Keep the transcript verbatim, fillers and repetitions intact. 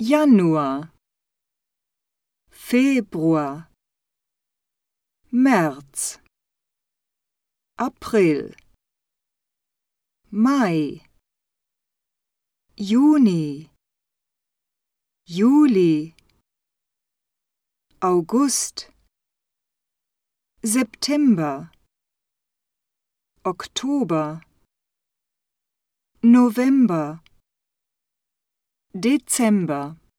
Januar, Februar, März, April, Mai, Juni, Juli, August, September, Oktober, November, Dezember.